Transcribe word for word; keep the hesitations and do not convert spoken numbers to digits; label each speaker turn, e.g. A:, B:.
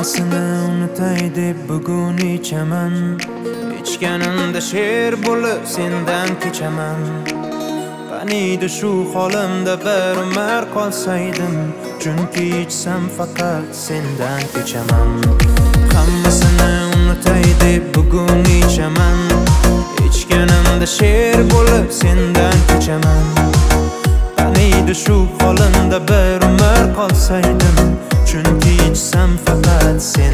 A: Hammasini unutay deb bugun ichaman. Ichganimda sher bo'lib sendan kechaman. Qaniydi shu holimda bir umr qolsaydim, chunki ichsam faqat sendan kechaman. Hammasini unutay deb bugun ichaman. Ichganimda sher bo'lib sendan kechaman. Qaniydi shu holimda bir umr qolsaydim, chunki ichsam faqat sen